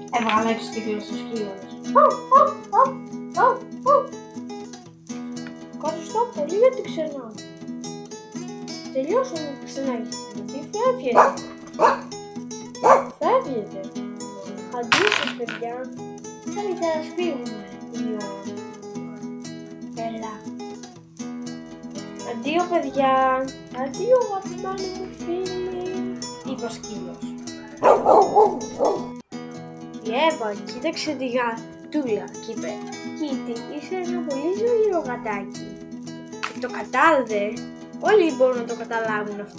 Έβγαλε έξω τη γλώσσα ο σκύλος. Ευχαριστώ πολύ για την ξενά. Τελειώσαμε ξανά γιατί φεύγετε. Φεύγετε. Αντίο σας παιδιά. Καλύτερα ας φύγουμε. Έλα. Αντίο παιδιά. Αντίο αγαπημένοι μου φίλοι. Είπε ο σκύλος. Η Εύα κοίταξε τη γατούλα και είπε «Κίτι, είσαι ένα πολύ ζωηρό γατάκι». Και το κατάλαβε. Όλοι μπορούν να το καταλάβουν αυτό.